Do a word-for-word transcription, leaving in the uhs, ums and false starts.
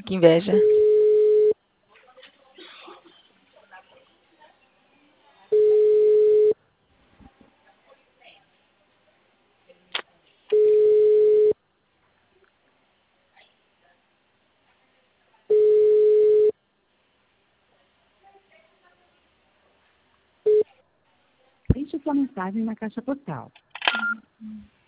Que inveja. Deixe sua mensagem na caixa postal.